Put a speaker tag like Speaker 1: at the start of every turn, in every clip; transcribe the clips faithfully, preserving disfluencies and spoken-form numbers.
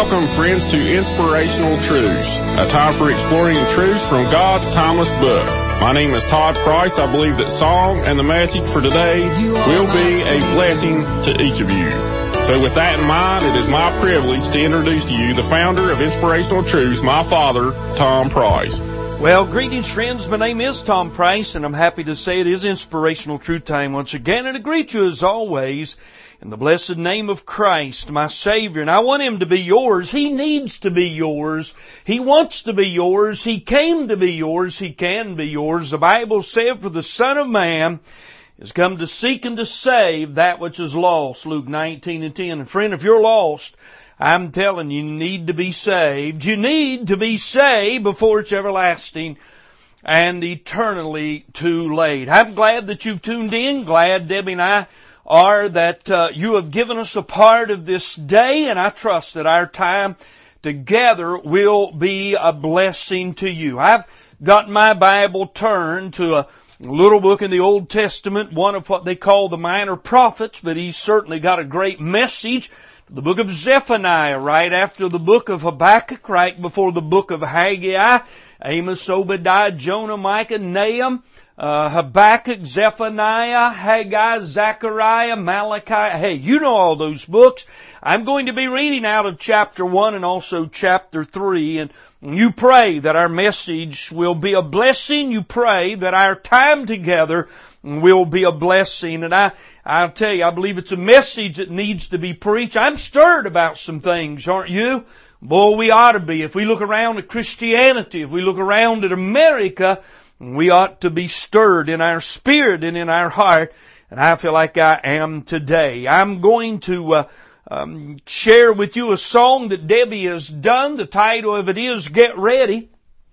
Speaker 1: Welcome, friends, to Inspirational Truths, a time for exploring truths from God's timeless book. My name is Todd Price. I believe that song and the message for today will be a blessing to each of you. So with that in mind, it is my privilege to introduce to you the founder of Inspirational Truths, my father, Tom Price.
Speaker 2: Well, greetings, friends. My name is Tom Price, and I'm happy to say it is Inspirational Truth Time once again, and I greet you as always in the blessed name of Christ, my Savior. And I want Him to be yours. He needs to be yours. He wants to be yours. He came to be yours. He can be yours. The Bible said, for the Son of Man is come to seek and to save that which is lost. Luke nineteen and ten. And friend, if you're lost, I'm telling you, you need to be saved. You need to be saved before it's everlasting and eternally too late. I'm glad that you've tuned in. Glad Debbie and I are that uh, you have given us a part of this day, and I trust that our time together will be a blessing to you. I've got my Bible turned to a little book in the Old Testament, one of what they call the minor prophets, but he's certainly got a great message. The book of Zephaniah, right after the book of Habakkuk, right before the book of Haggai, Amos, Obadiah, Jonah, Micah, Nahum, Uh, Habakkuk, Zephaniah, Haggai, Zechariah, Malachi. Hey, you know all those books. I'm going to be reading out of chapter one and also chapter three. And you pray that our message will be a blessing. You pray that our time together will be a blessing. And I, I'll tell you, I believe it's a message that needs to be preached. I'm stirred about some things, aren't you? Boy, we ought to be. If we look around at Christianity, if we look around at America, we ought to be stirred in our spirit and in our heart, and I feel like I am today. I'm going to uh, um, share with you a song that Debbie has done. The title of it is Get Ready.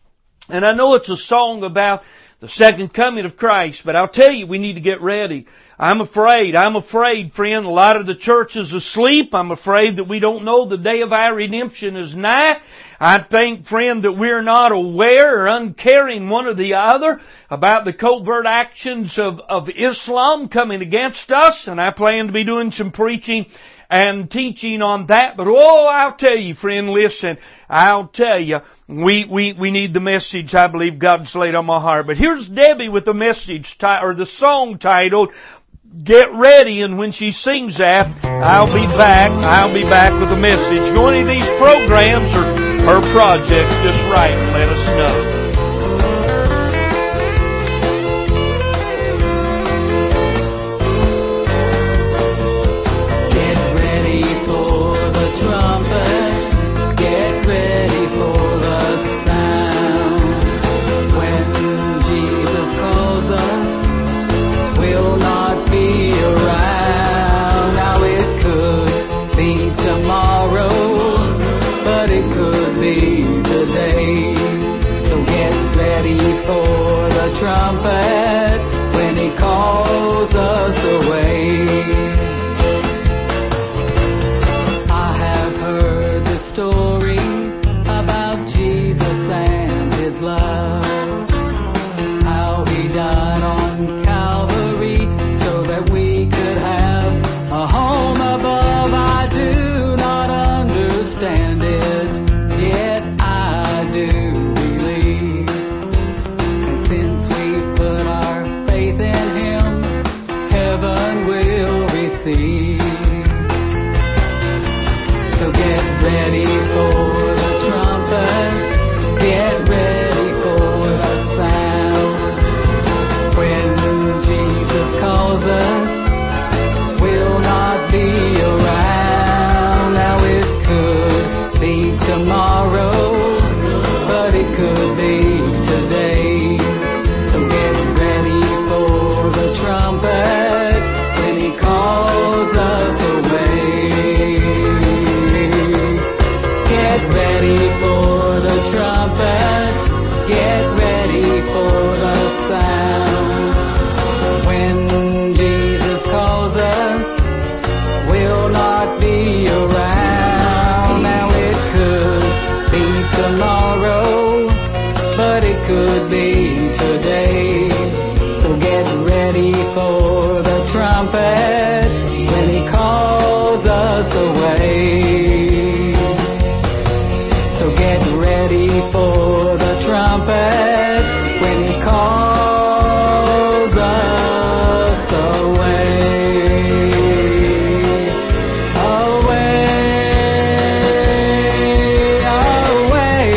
Speaker 2: And I know it's a song about the second coming of Christ, but I'll tell you, we need to get ready. I'm afraid, I'm afraid, friend, a lot of the church is asleep. I'm afraid that we don't know the day of our redemption is nigh. I think, friend, that we're not aware or uncaring one or the other about the covert actions of, of Islam coming against us, and I plan to be doing some preaching and teaching on that. But oh, I'll tell you, friend, listen, I'll tell you, we, we, we need the message I believe God's laid on my heart. But here's Debbie with the message, or the song titled, Get Ready, and when she sings that, I'll be back, I'll be back with a message. If any of these programs or her projects, just write and let us know.
Speaker 3: Trumpet when He calls us away. I have heard the story about Jesus and His love, how He died on Calvary so that we could have a home above. I do not understand it, yet I do. So get ready for the trumpet, get ready for the sound. When Jesus calls us, we'll not be around. Now it could be tomorrow, but it could be today. So get ready for the trumpet when He calls us away. Get ready for the trumpet. Get ready for the sound. When Jesus calls us, we'll not be around. Now it could be tomorrow, but it could be today. So get ready for the trumpet when He calls us away. ready for the trumpet when He calls us away, away, away.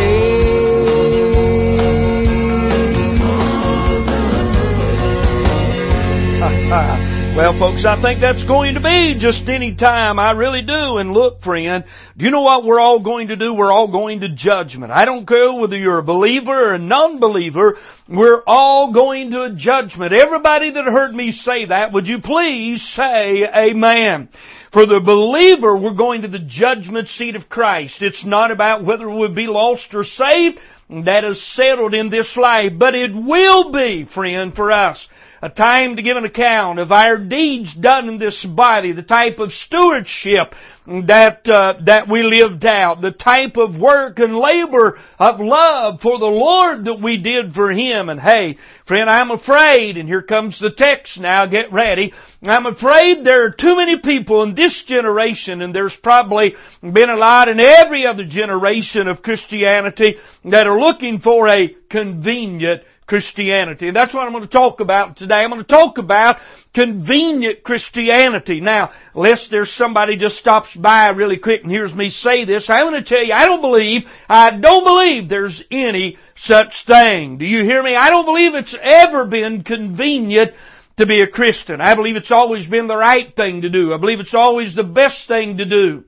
Speaker 2: Well, folks, I think that's going to be just any time. I really do. And look, friend, do you know what we're all going to do? We're all going to judgment. I don't care whether you're a believer or a non-believer. We're all going to a judgment. Everybody that heard me say that, would you please say amen? For the believer, we're going to the judgment seat of Christ. It's not about whether we'll be lost or saved. That is settled in this life. But it will be, friend, for us, a time to give an account of our deeds done in this body, the type of stewardship that uh, that we lived out, the type of work and labor of love for the Lord that we did for Him. And hey, friend, I'm afraid, and here comes the text now, get ready, I'm afraid there are too many people in this generation, and there's probably been a lot in every other generation of Christianity, that are looking for a convenient Christianity. And that's what I'm going to talk about today. I'm going to talk about convenient Christianity. Now, lest there's somebody just stops by really quick and hears me say this, I'm going to tell you, I don't believe, I don't believe there's any such thing. Do you hear me? I don't believe it's ever been convenient to be a Christian. I believe it's always been the right thing to do. I believe it's always the best thing to do.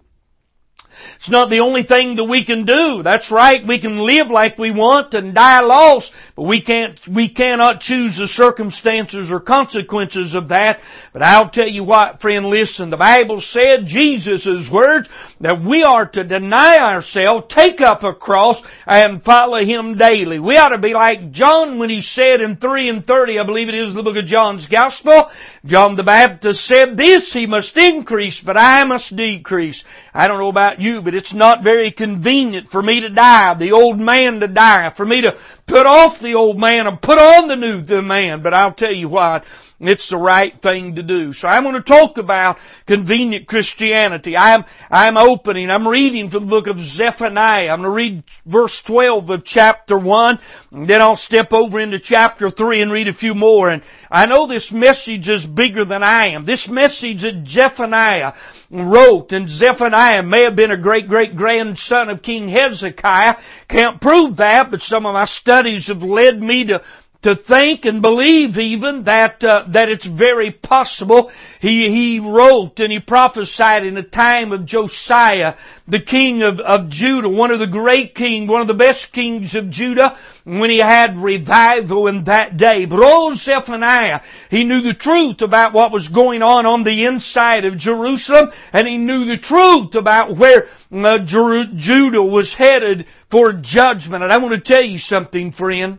Speaker 2: It's not the only thing that we can do. That's right, we can live like we want and die lost, but we can't, we cannot choose the circumstances or consequences of that. But I'll tell you what, friend, listen, the Bible said, Jesus' words, that we are to deny ourselves, take up a cross, and follow Him daily. We ought to be like John when he said in three and thirty, I believe it is the book of John's Gospel, John the Baptist said, "This He must increase, but I must decrease." I don't know about you, but it's not very convenient for me to die, the old man to die, for me to put off the old man and put on the new man. But I'll tell you what, it's the right thing to do. So I'm going to talk about convenient Christianity. I'm, I'm opening, I'm reading from the book of Zephaniah. I'm going to read verse twelve of chapter one, and then I'll step over into chapter three and read a few more. And I know this message is bigger than I am. This message that Zephaniah wrote, and Zephaniah may have been a great-great-grandson of King Hezekiah. Can't prove that, but some of my studies have led me to to think and believe even that uh, that it's very possible. He he wrote and he prophesied in the time of Josiah, the king of, of Judah, one of the great kings, one of the best kings of Judah, when he had revival in that day. But old Zephaniah, he knew the truth about what was going on on the inside of Jerusalem, and he knew the truth about where uh, Jer- Judah was headed for judgment. And I want to tell you something, friend.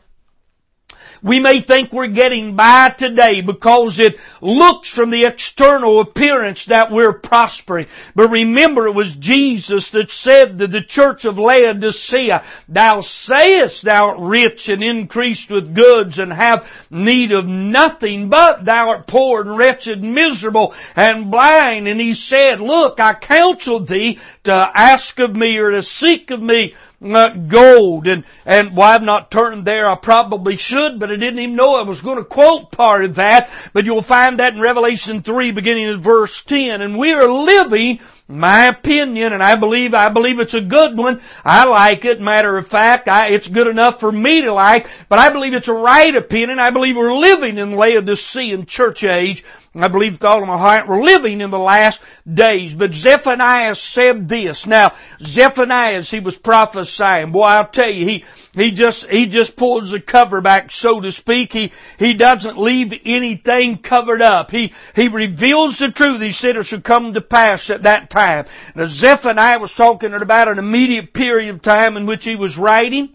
Speaker 2: We may think we're getting by today because it looks from the external appearance that we're prospering. But remember, it was Jesus that said to the church of Laodicea, "Thou sayest thou art rich and increased with goods and have need of nothing, but thou art poor and wretched and miserable and blind." And He said, "Look, I counsel thee to ask of me or to seek of me Uh, gold." And, and well, I've not turned there. I probably should, but I didn't even know I was going to quote part of that. But you'll find that in Revelation three, beginning at verse ten. And we are living, my opinion, and I believe, I believe it's a good one. I like it. Matter of fact, I, it's good enough for me to like, but I believe it's a right opinion. I believe we're living in Laodicean church age. I believe with all of my heart we're living in the last days. But Zephaniah said this. Now, Zephaniah, as he was prophesying, boy, I'll tell you, he, he just, he just pulls the cover back, so to speak. He, he doesn't leave anything covered up. He, he reveals the truth. He said it should come to pass at that time. Now, Zephaniah was talking about an immediate period of time in which he was writing.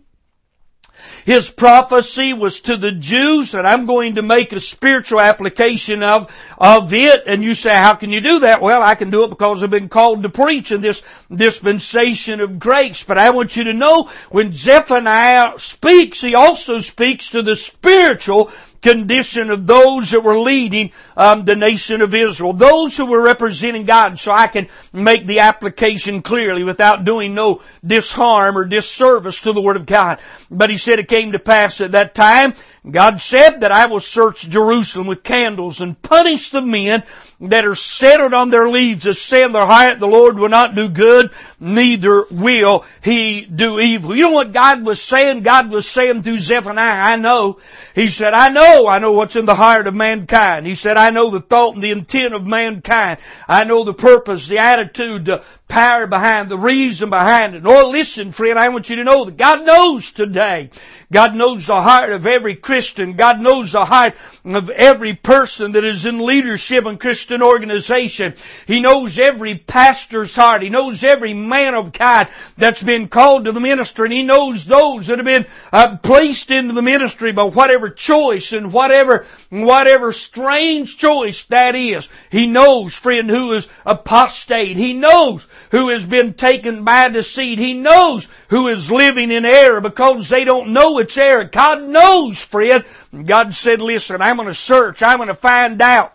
Speaker 2: His prophecy was to the Jews, and I'm going to make a spiritual application of, of it. And you say, how can you do that? Well, I can do it because I've been called to preach in this dispensation of grace. But I want you to know, when Zephaniah speaks, he also speaks to the spiritual condition of those that were leading um, the nation of Israel. Those who were representing God, so I can make the application clearly without doing no disharm or disservice to the Word of God. But He said it came to pass at that time, God said that I will search Jerusalem with candles and punish the men that are settled on their leaves, that say in their heart, the Lord will not do good, neither will He do evil. You know what God was saying? God was saying through Zephaniah, I know. He said, I know, I know what's in the heart of mankind. He said, I know the thought and the intent of mankind. I know the purpose, the attitude, the power behind, the reason behind it. Oh, listen, friend, I want you to know that God knows today. God knows the heart of every Christian. God knows the heart of every person that is in leadership in Christian organization. He knows every pastor's heart. He knows every man of God that's been called to the ministry. And He knows those that have been uh, placed into the ministry by whatever choice and whatever, whatever strange choice that is. He knows, friend, who is apostate. He knows who has been taken by deceit. He knows who is living in error because they don't know it's error. God knows, friend. God said, listen, I'm going to search. I'm going to find out.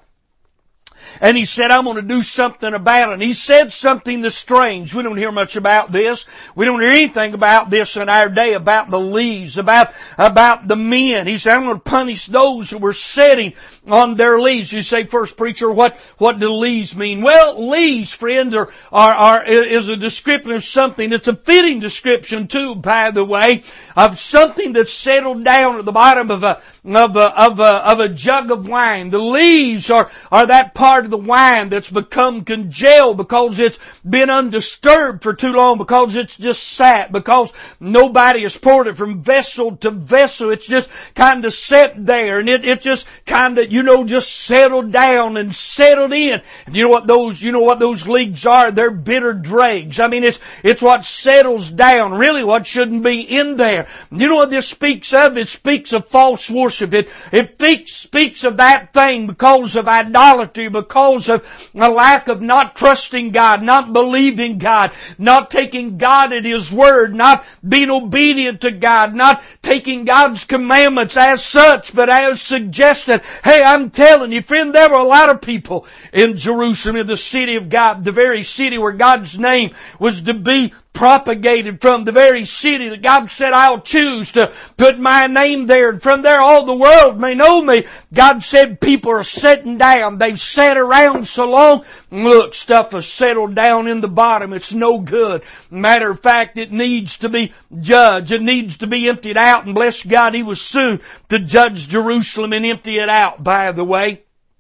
Speaker 2: And He said, I'm going to do something about it. And He said something that's strange. We don't hear much about this. We don't hear anything about this in our day, about the leaves, about, about the men. He said, I'm going to punish those who were sitting on their leaves. You say, first preacher, what, what do leaves mean? Well, leaves, friends, are, are, are, is a description of something. It's a fitting description too, by the way, of something that's settled down at the bottom of a, of a, of a, of a jug of wine. The leaves are, are that part of the wine that's become congealed because it's been undisturbed for too long, because it's just sat, because nobody has poured it from vessel to vessel. It's just kind of set there, and it, it just kind of, you know, just settled down and settled in. And you know what those, you know what those leaves are? They're bitter dregs. I mean, it's, it's what settles down, really what shouldn't be in there. You know what this speaks of? It speaks of false worship. It, it speaks, speaks of that thing because of idolatry, because of a lack of not trusting God, not believing God, not taking God at His Word, not being obedient to God, not taking God's commandments as such, but as suggested. Hey, I'm telling you, friend, there were a lot of people in Jerusalem, in the city of God, the very city where God's name was to be propagated from, the very city that God said, I'll choose to put my name there, and from there all the world may know me. God said people are sitting down. They've sat around so long. Look, stuff has settled down in the bottom. It's no good. Matter of fact, it needs to be judged. It needs to be emptied out, and bless God, He was soon to judge Jerusalem and empty it out, by the way.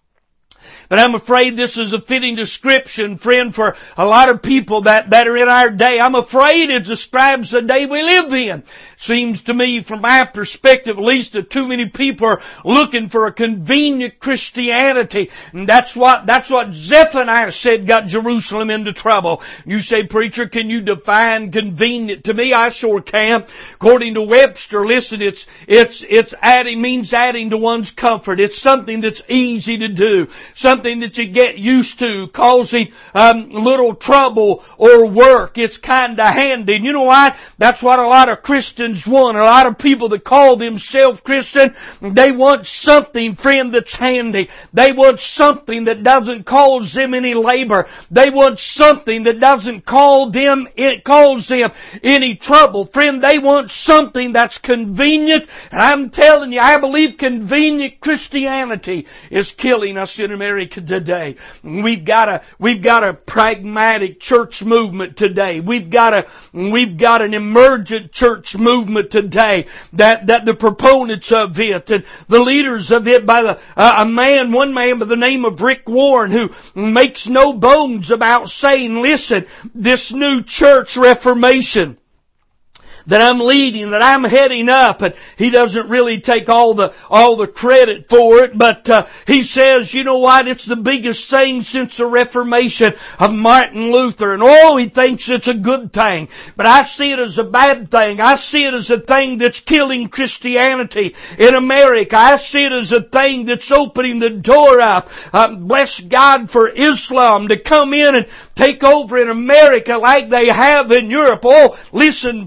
Speaker 2: But I'm afraid this is a fitting description, friend, for a lot of people that, that are in our day. I'm afraid it describes the day we live in. Seems to me, from my perspective, at least, that too many people are looking for a convenient Christianity. And that's what, that's what Zephaniah said got Jerusalem into trouble. You say, preacher, can you define convenient? To me, I sure can. According to Webster, listen, it's, it's, it's adding, means adding to one's comfort. It's something that's easy to do. Something that you get used to, causing, um, little trouble or work. It's kinda handy. And you know what? That's what a lot of Christians want. A lot of people that call themselves Christian, they want something, friend, that's handy. They want something that doesn't cause them any labor. They want something that doesn't call them, it cause them any trouble. Friend, they want something that's convenient. And I'm telling you, I believe convenient Christianity is killing us in America today. We've got a, we've got a pragmatic church movement today. We've got a, we've got an emergent church movement today, that, that the proponents of it and the leaders of it by the, uh, a man, one man by the name of Rick Warren, who makes no bones about saying, listen, this new church reformation that I'm leading, that I'm heading up, and he doesn't really take all the all the credit for it, but uh, he says, you know what, it's the biggest thing since the Reformation of Martin Luther, and oh, he thinks it's a good thing, but I see it as a bad thing. I see it as a thing that's killing Christianity in America. I see it as a thing that's opening the door up, uh, bless God, for Islam to come in and take over in America like they have in Europe. Oh, listen, friend,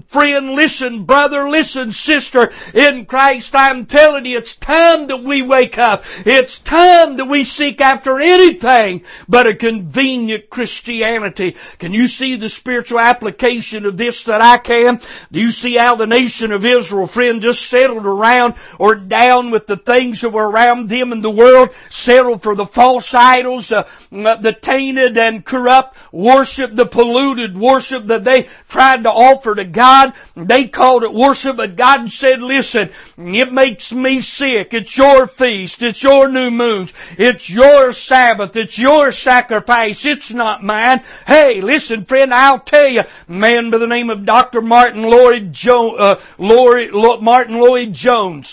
Speaker 2: listen, listen, brother, listen, sister, in Christ, I'm telling you, it's time that we wake up. It's time that we seek after anything but a convenient Christianity. Can you see the spiritual application of this that I can? Do you see how the nation of Israel, friend, just settled around or down with the things that were around them in the world, settled for the false idols, uh, the tainted and corrupt worship, the polluted worship that they tried to offer to God? They called it worship, but God said, listen, it makes me sick. It's your feast. It's your new moons. It's your Sabbath. It's your sacrifice. It's not mine. Hey, listen, friend, I'll tell you, a man by the name of Doctor Martin Lloyd jo- uh, Lloyd, Martin Lloyd Jones,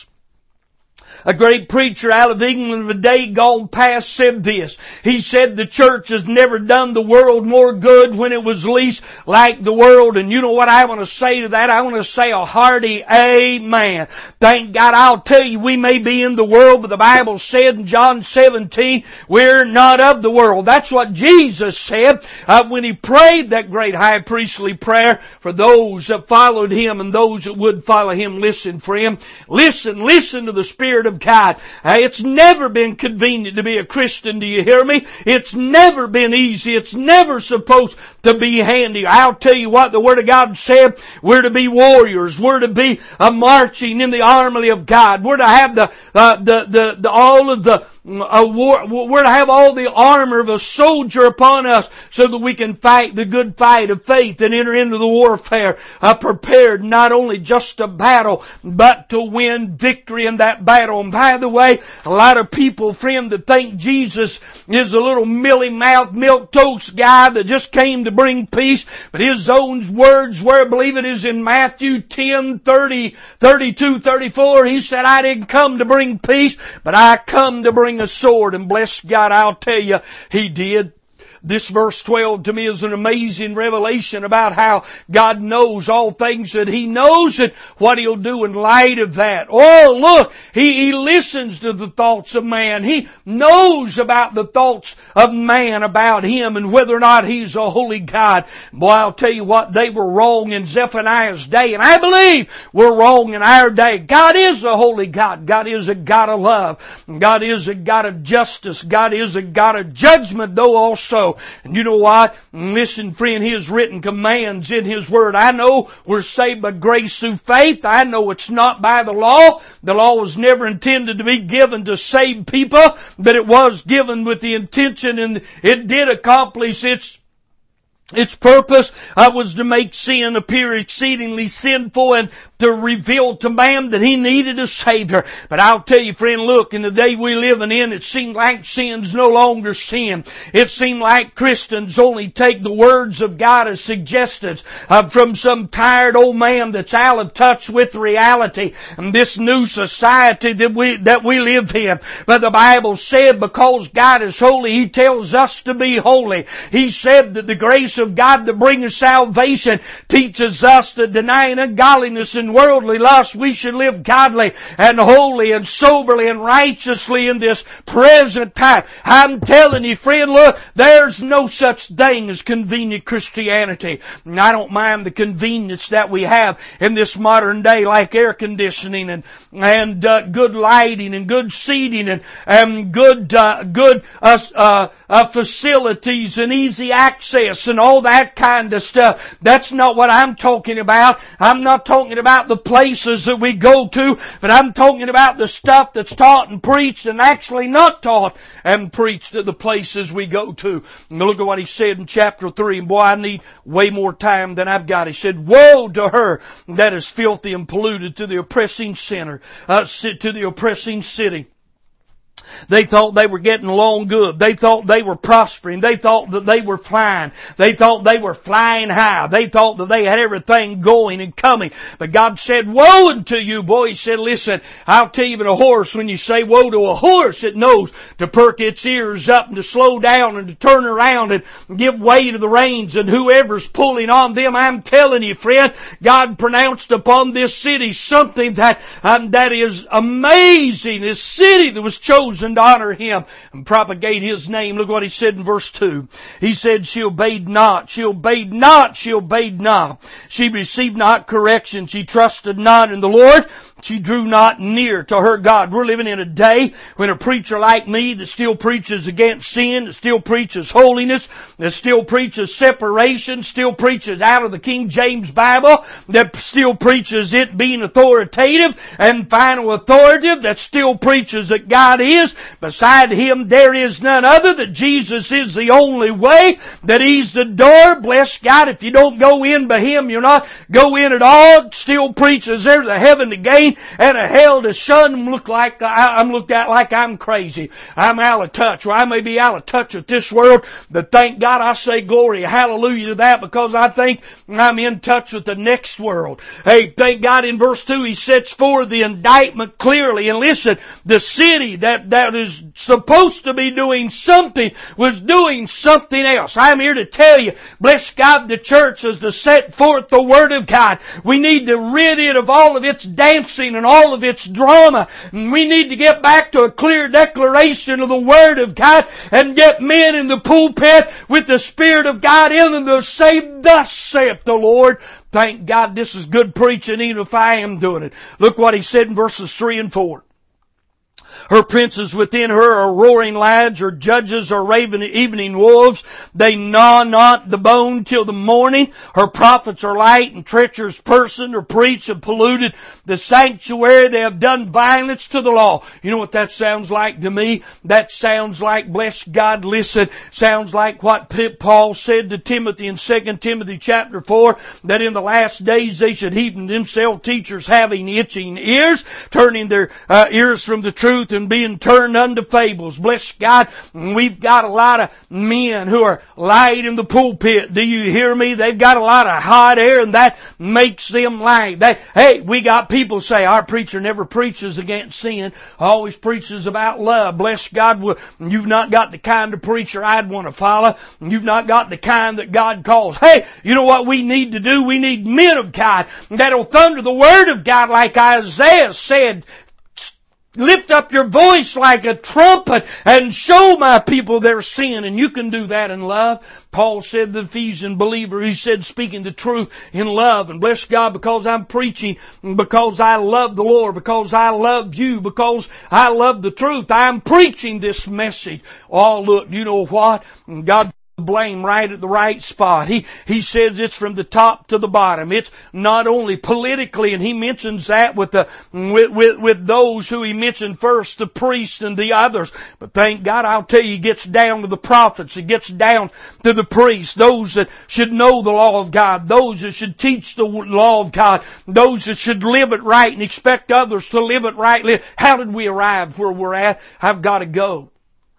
Speaker 2: a great preacher out of England of a day gone past, said this. He said the church has never done the world more good when it was least like the world. And you know what I want to say to that? I want to say a hearty amen. Thank God. I'll tell you, we may be in the world, but the Bible said in John seventeen, we're not of the world. That's what Jesus said uh, when He prayed that great high priestly prayer for those that followed Him and those that would follow Him. Listen, friend. Listen, listen to the Spirit of God. Uh, it's never been convenient to be a Christian, do you hear me? It's never been easy. It's never supposed to be handy. I'll tell you what the Word of God said. We're to be warriors. We're to be uh, marching in the army of God. We're to have the, uh, the, the, the, all of the A war, we're to have all the armor of a soldier upon us so that we can fight the good fight of faith and enter into the warfare uh, prepared not only just to battle but to win victory in that battle. And by the way, a lot of people, friend, that think Jesus is a little mealy-mouthed milquetoast guy that just came to bring peace, but His own words were, I believe it is in Matthew ten, thirty, thirty-two, thirty-four, He said, I didn't come to bring peace, but I come to bring a sword. And bless God, I'll tell you, He did. This verse twelve to me is an amazing revelation about how God knows all things, that He knows and what He'll do in light of that. Oh, look, He, he listens to the thoughts of man. He knows about the thoughts of man about Him and whether or not He's a holy God. Boy, I'll tell you what, they were wrong in Zephaniah's day, and I believe we're wrong in our day. God is a holy God. God is a God of love. God is a God of justice. God is a God of judgment, though also. And you know what? Listen, friend, He has written commands in His Word. I know we're saved by grace through faith. I know it's not by the law. The law was never intended to be given to save people, but it was given with the intention, and it did accomplish its Its purpose uh, was to make sin appear exceedingly sinful and to reveal to man that he needed a Savior. But I'll tell you, friend, look, in the day we're living in, it seemed like sin's no longer sin. It seemed like Christians only take the words of God as suggestions uh, from some tired old man that's out of touch with reality and this new society that we that we live in. But the Bible said because God is holy, He tells us to be holy. He said that the grace of God to bring us salvation teaches us that denying ungodliness and worldly lust, we should live godly and holy and soberly and righteously in this present time. I'm telling you, friend, look, there's no such thing as convenient Christianity. And I don't mind the convenience that we have in this modern day, like air conditioning and and uh, good lighting and good seating and and good uh, good uh, uh, uh, facilities and easy access and all that kind of stuff. That's not what I'm talking about. I'm not talking about the places that we go to, but I'm talking about the stuff that's taught and preached and actually not taught and preached at the places we go to. And look at what he said in chapter three. And boy, I need way more time than I've got. He said, woe to her that is filthy and polluted, to the oppressing sinner, uh, to the oppressing city. They thought they were getting along good. They thought they were prospering. They thought that they were flying. They thought they were flying high. They thought that they had everything going and coming. But God said, woe unto you, boy. He said, listen, I'll tell you about a horse. When you say woe to a horse, it knows to perk its ears up and to slow down and to turn around and give way to the reins and whoever's pulling on them. I'm telling you, friend, God pronounced upon this city something that, um, that is amazing. This city that was chosen chosen to honor Him and propagate His name. Look what He said in verse two. He said, she obeyed not, she obeyed not, she obeyed not. She received not correction, she trusted not in the Lord. She drew not near to her God. We're living in a day when a preacher like me that still preaches against sin, that still preaches holiness, that still preaches separation, still preaches out of the King James Bible, that still preaches it being authoritative and final authoritative, that still preaches that God is. Beside Him there is none other, that Jesus is the only way, that He's the door. Bless God, if you don't go in by Him, you're not go in at all. Still preaches there's a heaven to gain and a hell to shun. I'm looked like I'm looked at like I'm crazy. I'm out of touch. Well, I may be out of touch with this world, but thank God I say glory, hallelujah to that, because I think I'm in touch with the next world. Hey, thank God in verse two He sets forth the indictment clearly. And listen, the city that, that is supposed to be doing something was doing something else. I'm here to tell you, bless God, the church is to set forth the Word of God. We need to rid it of all of its dancing and all of its drama. And we need to get back to a clear declaration of the Word of God and get men in the pulpit with the Spirit of God in them to say, thus saith the Lord. Thank God this is good preaching even if I am doing it. Look what He said in verses three and four. Her princes within her are roaring lads, her judges are raven evening wolves. They gnaw not the bone till the morning. Her prophets are light and treacherous person. Her priests have polluted the sanctuary. They have done violence to the law. You know what that sounds like to me? That sounds like, bless God, listen, sounds like what Paul said to Timothy in Second Timothy chapter four, that in the last days they should heap themselves teachers having itching ears, turning their uh, ears from the truth and being turned unto fables. Bless God, we've got a lot of men who are light in the pulpit. Do you hear me? They've got a lot of hot air and that makes them light. They, hey, we got people say, our preacher never preaches against sin, always preaches about love. Bless God, you've not got the kind of preacher I'd want to follow. You've not got the kind that God calls. Hey, you know what we need to do? We need men of God that'll thunder the Word of God like Isaiah said. Lift up your voice like a trumpet and show my people their sin. And you can do that in love. Paul said the Ephesian believer, he said speaking the truth in love. And bless God, because I'm preaching, because I love the Lord, because I love you, because I love the truth, I'm preaching this message. Oh, look, you know what? God blame right at the right spot. He he says it's from the top to the bottom. It's not only politically, and he mentions that with the with with, with those who he mentioned first, the priests and the others. But thank God, I'll tell you, he gets down to the prophets. He gets down to the priests, those that should know the law of God, those that should teach the law of God, those that should live it right and expect others to live it rightly. How did we arrive where we're at? I've got to go.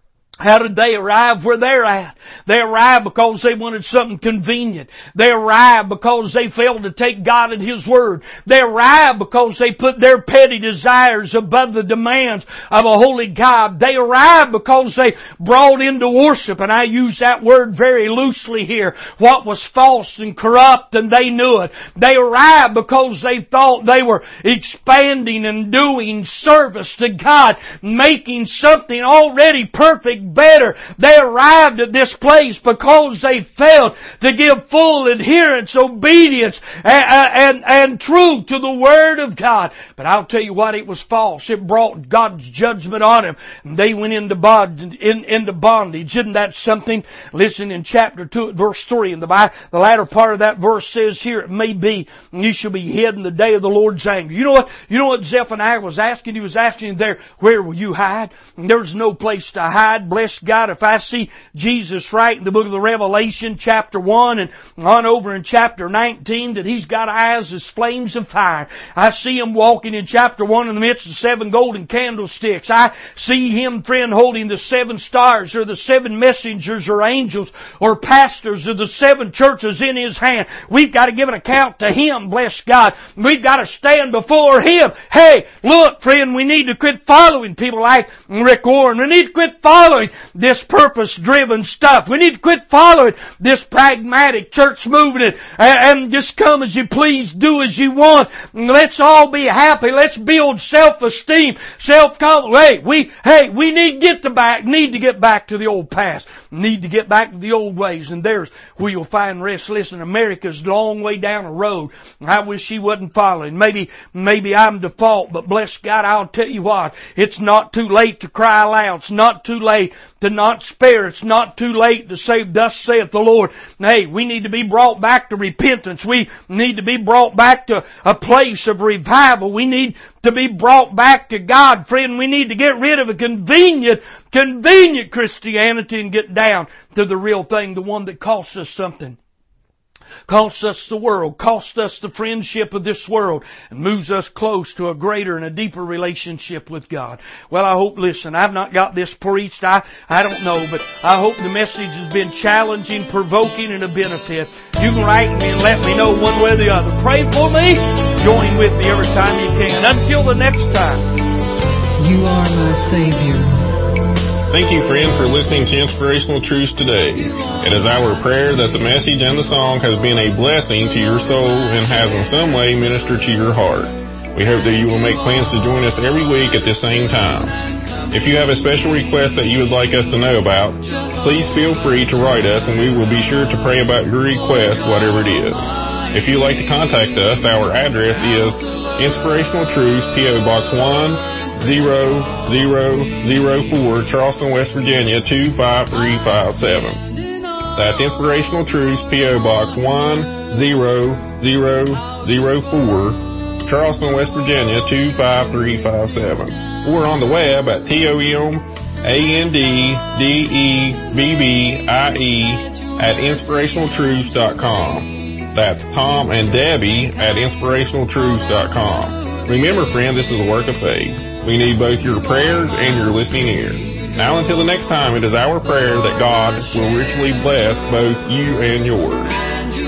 Speaker 2: How did they arrive where they're at? They arrived because they wanted something convenient. They arrived because they failed to take God at His Word. They arrived because they put their petty desires above the demands of a holy God. They arrived because they brought into worship, and I use that word very loosely here, what was false and corrupt, and they knew it. They arrived because they thought they were expanding and doing service to God, making something already perfect better. They arrived at this place because they failed to give full adherence, obedience, and, and, and truth to the Word of God. But I'll tell you what, it was false. It brought God's judgment on them. And they went into bondage, in, into bondage. Isn't that something? Listen, in chapter two, verse three, in the Bible, the latter part of that verse says here, it may be, you shall be hid in the day of the Lord's anger. You know what? You know what Zephaniah was asking? He was asking there, where will you hide? And there's no place to hide. Bless God, if I see Jesus right in the book of the Revelation, chapter one, and on over in chapter nineteen, that He's got eyes as flames of fire. I see Him walking in chapter one in the midst of seven golden candlesticks. I see Him, friend, holding the seven stars, or the seven messengers, or angels, or pastors of the seven churches in His hand. We've got to give an account to Him, bless God. We've got to stand before Him. Hey, look, friend, we need to quit following people like Rick Warren. We need to quit following following this purpose-driven stuff. We need to quit following this pragmatic church movement and, and just come as you please, do as you want. Let's all be happy. Let's build self-esteem, self-confidence. Hey, we, hey, we need to get the back, need to get back to the old past. Need to get back to the old ways, and there's where you'll find rest. Listen, America's a long way down the road. I wish she wasn't following. Maybe, maybe I'm the fault, but bless God, I'll tell you what, it's not too late to cry aloud. It's not too late to not spare. It's not too late to say, thus saith the Lord. Hey, we need to be brought back to repentance. We need to be brought back to a place of revival. We need to be brought back to God, friend. We need to get rid of a convenient, convenient Christianity and get down to the real thing, the one that costs us something. Costs us the world, costs us the friendship of this world, and moves us close to a greater and a deeper relationship with God. Well, I hope, listen, I've not got this preached, I, I don't know, but I hope the message has been challenging, provoking, and a benefit. You can write me and let me know one way or the other. Pray for me, join with me every time you can. Until the next time.
Speaker 3: You are my Savior.
Speaker 1: Thank you, friend, for listening to Inspirational Truths today. It is our prayer that the message and the song has been a blessing to your soul and has in some way ministered to your heart. We hope that you will make plans to join us every week at this same time. If you have a special request that you would like us to know about, please feel free to write us and we will be sure to pray about your request, whatever it is. If you'd like to contact us, our address is Inspirational Truths, P O. Box one, zero zero zero four, Charleston, West Virginia, two five three five seven. That's Inspirational Truths, P O. Box one zero zero zero four, Charleston, West Virginia, two five three five seven. Or on the web at T O M A N D D E B B I E at inspirational truths dot com. That's Tom and Debbie at inspirational truths dot com. Remember, friend, this is a work of faith. We need both your prayers and your listening ear. Now until the next time, it is our prayer that God will richly bless both you and yours.